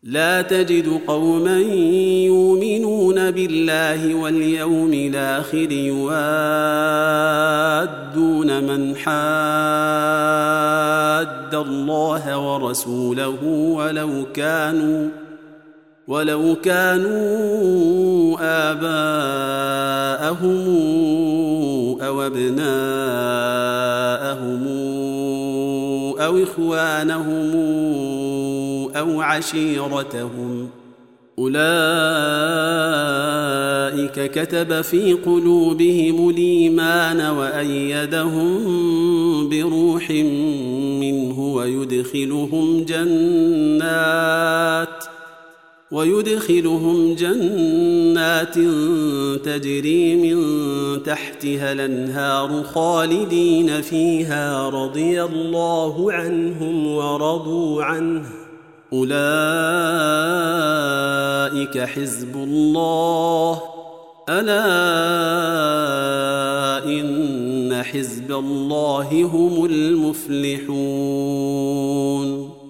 لا تجد قوما يؤمنون بالله واليوم الآخر يوادون من حاد الله ورسوله ولو كانوا آباءهم أو أبناءهم أو إخوانهم أو عشيرتهم أولئك كتب في قلوبهم الإيمان وأيدهم بروح منه ويدخلهم جنات تجري من تحتها الأنهار خالدين فيها رضي الله عنهم ورضوا عنه أولئك حزب الله ألا إن حزب الله هم المفلحون.